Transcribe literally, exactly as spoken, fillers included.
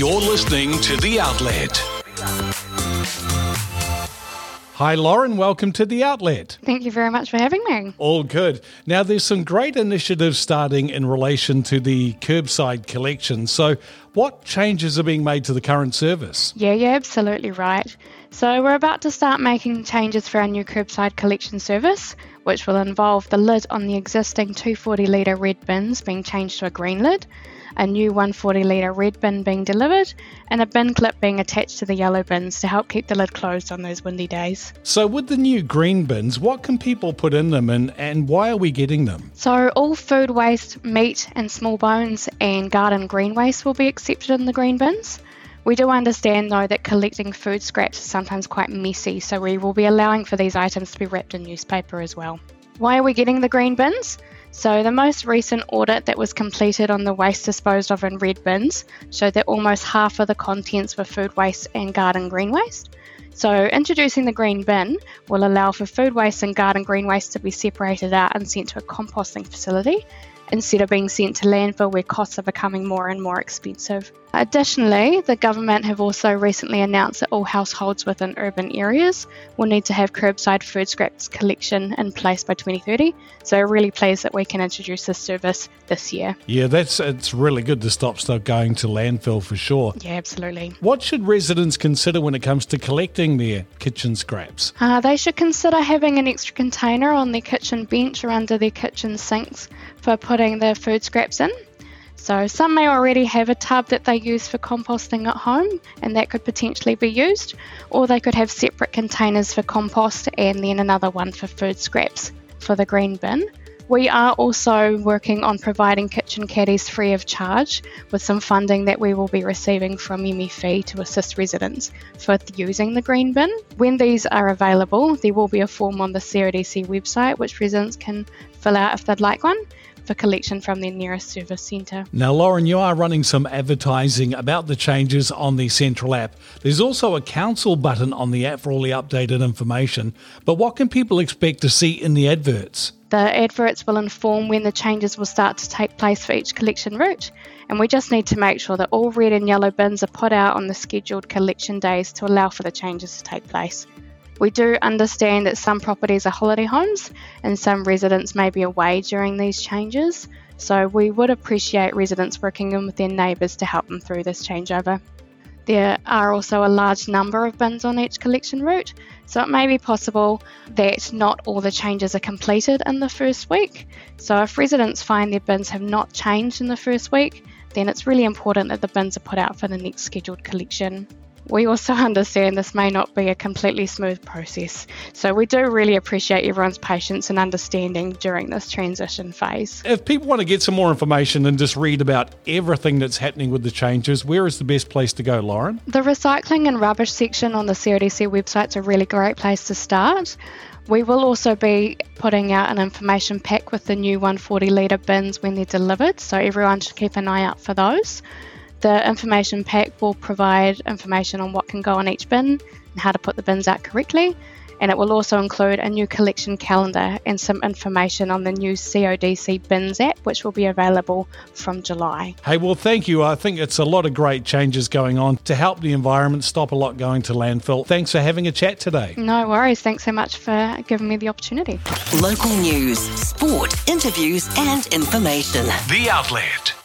You're listening to The Outlet. Hi Lauren, welcome to The Outlet. Thank you very much for having me. All good. Now there's some great initiatives starting in relation to the curbside collection. So what changes are being made to the current service? Yeah, you're absolutely right. So we're about to start making changes for our new curbside collection service, which will involve the lid on the existing two hundred forty litre red bins being changed to a green lid, a new one hundred forty litre red bin being delivered, and a bin clip being attached to the yellow bins to help keep the lid closed on those windy days. So with the new green bins, what can people put in them and, and why are we getting them? So all food waste, meat and small bones and garden green waste will be accepted in the green bins. We do understand though that collecting food scraps is sometimes quite messy, so we will be allowing for these items to be wrapped in newspaper as well. Why are we getting the green bins? So the most recent audit that was completed on the waste disposed of in red bins showed that almost half of the contents were food waste and garden green waste. So introducing the green bin will allow for food waste and garden green waste to be separated out and sent to a composting facility instead of being sent to landfill where costs are becoming more and more expensive. Additionally, the government have also recently announced that all households within urban areas will need to have curbside food scraps collection in place by twenty thirty. So we're really pleased that we can introduce this service this year. Yeah, that's it's really good to stop stuff going to landfill for sure. Yeah, absolutely. What should residents consider when it comes to collecting their kitchen scraps? Uh, they should consider having an extra container on their kitchen bench or under their kitchen sinks for putting their food scraps in. So some may already have a tub that they use for composting at home and that could potentially be used, or they could have separate containers for compost and then another one for food scraps for the green bin. We are also working on providing kitchen caddies free of charge with some funding that we will be receiving from M F E to assist residents for using the green bin. When these are available, there will be a form on the C R D C website which residents can fill out if they'd like one, for collection from their nearest service centre. Now, Lauren, you are running some advertising about the changes on the Central app. There's also a council button on the app for all the updated information. But what can people expect to see in the adverts? The adverts will inform when the changes will start to take place for each collection route, and we just need to make sure that all red and yellow bins are put out on the scheduled collection days to allow for the changes to take place. We do understand that some properties are holiday homes and some residents may be away during these changes, so we would appreciate residents working in with their neighbours to help them through this changeover. There are also a large number of bins on each collection route, so it may be possible that not all the changes are completed in the first week. So if residents find their bins have not changed in the first week, then it's really important that the bins are put out for the next scheduled collection. We also understand this may not be a completely smooth process, so we do really appreciate everyone's patience and understanding during this transition phase. If people want to get some more information and just read about everything that's happening with the changes, where is the best place to go, Lauren? The recycling and rubbish section on the C R D C website is a really great place to start. We will also be putting out an information pack with the new one hundred forty litre bins when they're delivered, so everyone should keep an eye out for those. The information pack will provide information on what can go on each bin and how to put the bins out correctly, and it will also include a new collection calendar and some information on the new C O D C Bins app, which will be available from July. Hey, well, thank you. I think it's a lot of great changes going on to help the environment, stop a lot going to landfill. Thanks for having a chat today. No worries. Thanks so much for giving me the opportunity. Local news, sport, interviews and information. The Outlet.